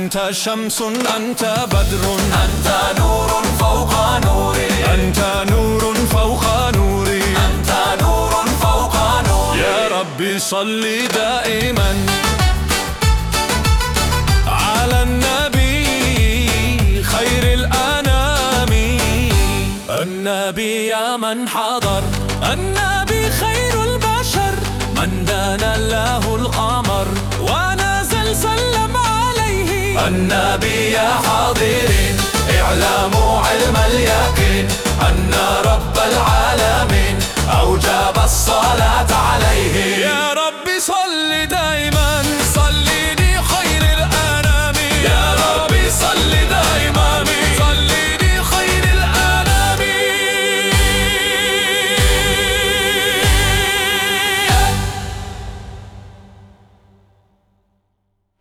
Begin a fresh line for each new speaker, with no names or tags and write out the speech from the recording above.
أنت شمس أنت بدر
أنت نور فوق نوري
أنت نور فوق نوري
أنت نور فوق نوري
يا ربي صل دائما على النبي خير الأنام. النبي يا من حضر، النبي خير البشر، من دان له القمر ونزل سلم عليه.
النبي يا حاضرين اعلموا علم اليقين أن رب العالمين أوجب الصلاة عليه.
يا